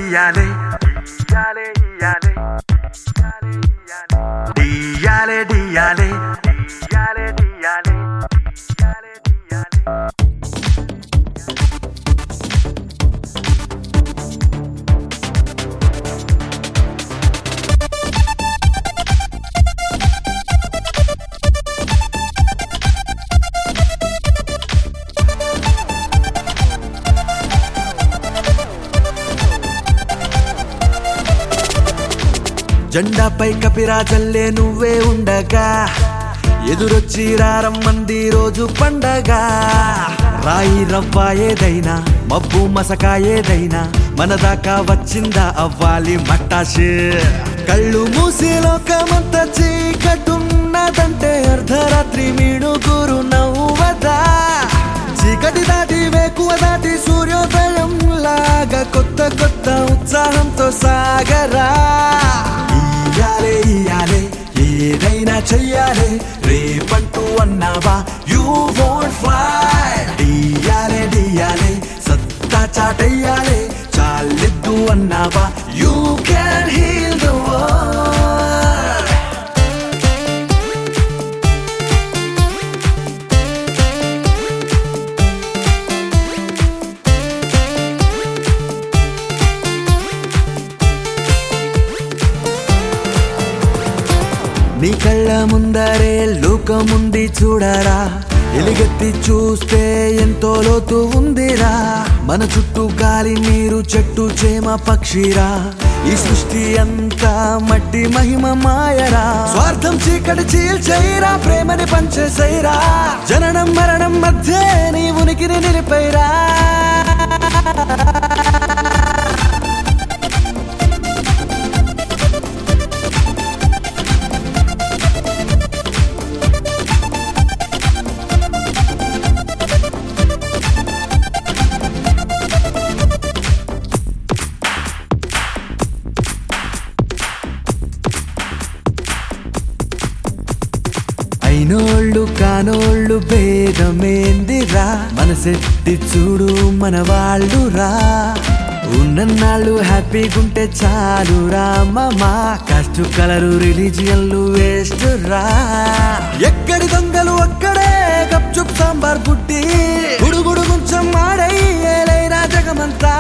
ఇయ్యాలే ఇయ్యాలే ఇయ్యాలే ఇయ్యాలే ఇయ్యాలే ఇయ్యాలే ఇయ్యాలే ఇయ్యాలే ఇయ్యాలే జెండాపై కపిరాజల్లే నువ్వే ఉండగా ఎదురొచ్చి రారమ్మంది రోజు పండగ రాయి రవ్వ ఏదైనా మబ్బు మసక ఏదైనా మన దాకా వచ్చిందా అవ్వాలి మట్టాషే కళ్ళు మూసి లోకమంత చీకటున్నదంటే అర్ధరాత్రి మీణుగురు నవ్వదా చీకటి దాటి వేకువ దాటి సూర్యోదయం లాగా కొత్త కొత్త ఉత్సాహంతో సాగరా ఇయ్యాలే ఇయ్యాలే ఏదైనా చెయ్యాలే రేపంటూ అన్నావా యూ వోంట్ ఫ్లై ఇయ్యాలే ఇయ్యాలే సత్తా చాటెయ్యాలే చాలెద్దు అన్నావా you can heal the world నీ కళ్ళ ముందరే లోకముంది చూడరా ఎలుగెత్తి చూస్తే ఎంతో లోతు ఉందిరా మన చుట్టూ గాలి నీరు చెట్టు చేమ పక్షిరా ఈ సృష్టి అంతా మట్టి మహిమ మాయరా స్వార్థం చీకటి చీల్చైరా ప్రేమని పంచేసైరా జననం మరణం మధ్య నీ ఉనికిని నిలిపైరా అయినోళ్ళు కానోళ్ళు భేదమేందిరా మనసెట్టి చూడు మన వాళ్ళురా ఉన్నన్నాళ్ళు హ్యాపీగుంటే చాలురా మామా కాస్ట్ కలరు రిలీజియన్లు వేస్ట్ రా ఎక్కడి దొంగలు అక్కడే గప్చుప్ సాంబార్ బుడ్డి గుడుగుడు కొంచెం మాడై ఏలైనా జగమంతా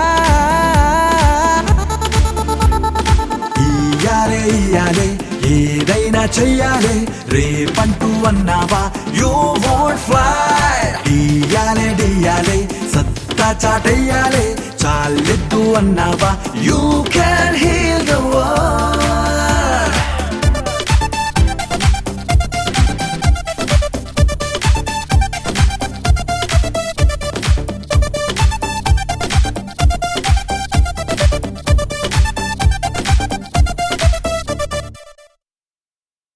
ఇయ్యాలే ఇయ్యాలే ఏదైనా చెయ్యాలే రేపంటూ అన్నావా యూ వోంట్ ఫ్లై ఇయ్యాలే ఇయ్యాలే సత్తా చాటెయ్యాలే చాలెద్దు అన్నావా యూ కెన్